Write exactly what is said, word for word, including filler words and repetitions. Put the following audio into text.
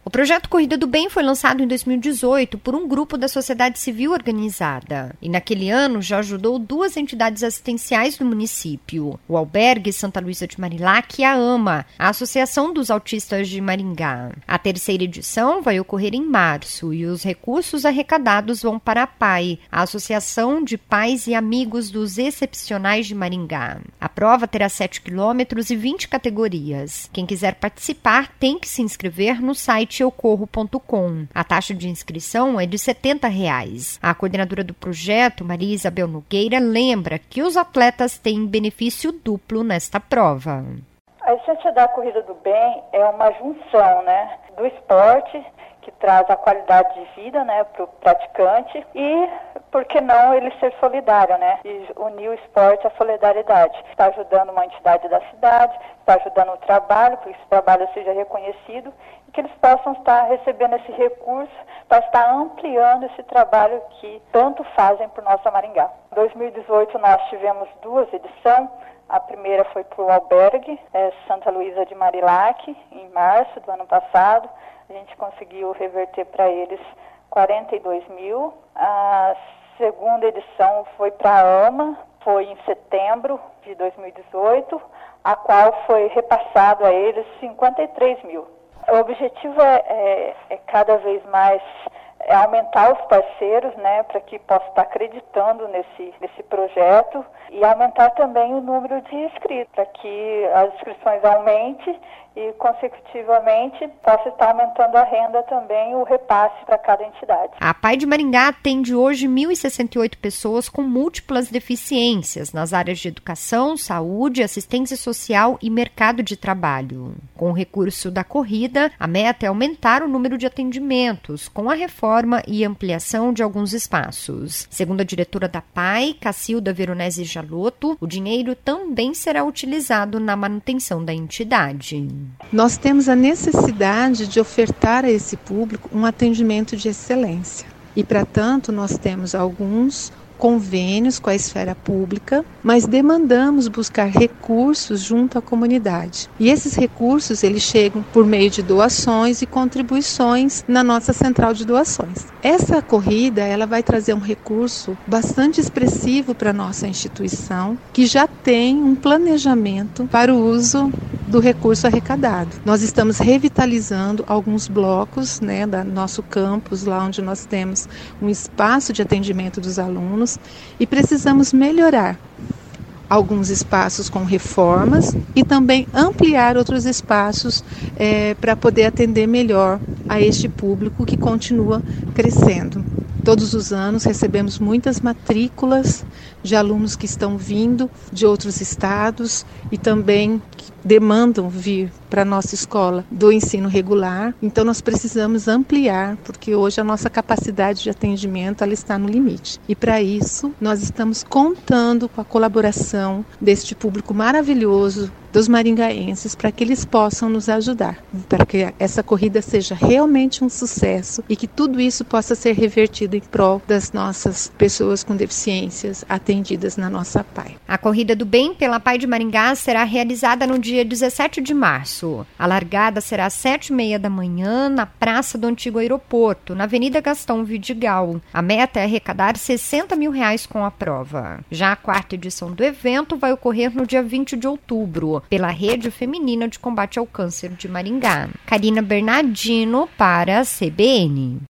O projeto Corrida do Bem foi lançado em dois mil e dezoito por um grupo da sociedade civil organizada e naquele ano já ajudou duas entidades assistenciais do município, o Albergue Santa Luísa de Marilac e a AMA, a Associação dos Autistas de Maringá. A terceira edição vai ocorrer em março e os recursos arrecadados vão para a P A I, a Associação de Pais e Amigos dos Excepcionais de Maringá. A prova terá sete quilômetros e vinte categorias. Quem quiser participar tem que se inscrever no site eu corro ponto com. A taxa de inscrição é de setenta reais. A coordenadora do projeto, Maria Isabel Nogueira, lembra que os atletas têm benefício duplo nesta prova. A essência da Corrida do Bem é uma junção, né, do esporte, que traz a qualidade de vida, né, para o praticante e, por que não, ele ser solidário, né, e unir o esporte à solidariedade. Está ajudando uma entidade da cidade, está ajudando o trabalho, para que esse trabalho seja reconhecido e que eles possam estar recebendo esse recurso para estar ampliando esse trabalho que tanto fazem por nossa Maringá. Em dois mil e dezoito nós tivemos duas edições. A primeira foi para o Albergue é, Santa Luísa de Marilac, em março do ano passado. A gente conseguiu reverter para eles quarenta e dois mil. A segunda edição foi para a AMA, foi em setembro de dois mil e dezoito, a qual foi repassado a eles cinquenta e três mil. O objetivo é, é, é cada vez mais é aumentar os parceiros, né, para que possa estar acreditando nesse, nesse projeto e aumentar também o número de inscritos, para que as inscrições aumentem e, consecutivamente, possa estar aumentando a renda também, o repasse para cada entidade. A P A I de Maringá atende hoje mil e sessenta e oito pessoas com múltiplas deficiências nas áreas de educação, saúde, assistência social e mercado de trabalho. Com o recurso da corrida, a meta é aumentar o número de atendimentos, com a reforma e ampliação de alguns espaços. Segundo a diretora da P A I, Cacilda Veronese Jalotto, o dinheiro também será utilizado na manutenção da entidade. Nós temos a necessidade de ofertar a esse público um atendimento de excelência. E, para tanto, nós temos alguns convênios com a esfera pública, mas demandamos buscar recursos junto à comunidade. E esses recursos, eles chegam por meio de doações e contribuições na nossa central de doações. Essa corrida, ela vai trazer um recurso bastante expressivo para a nossa instituição, que já tem um planejamento para o uso do recurso arrecadado. Nós estamos revitalizando alguns blocos, né, do nosso campus, lá onde nós temos um espaço de atendimento dos alunos, e precisamos melhorar alguns espaços com reformas e também ampliar outros espaços é, para poder atender melhor a este público que continua crescendo. Todos os anos recebemos muitas matrículas de alunos que estão vindo de outros estados e também que demandam vir para a nossa escola do ensino regular. Então nós precisamos ampliar, porque hoje a nossa capacidade de atendimento ela está no limite. E para isso nós estamos contando com a colaboração deste público maravilhoso dos maringaenses, para que eles possam nos ajudar, para que essa corrida seja realmente um sucesso e que tudo isso possa ser revertido em prol das nossas pessoas com deficiências atendidas na nossa P A I. A Corrida do Bem pela P A I de Maringá será realizada no dia dezessete de março. A largada será às sete e meia da manhã na Praça do Antigo Aeroporto, na Avenida Gastão Vidigal. A meta é arrecadar sessenta mil reais com a prova. Já a quarta edição do evento vai ocorrer no dia vinte de outubro, pela Rede Feminina de Combate ao Câncer de Maringá. Karina Bernardino para a C B N.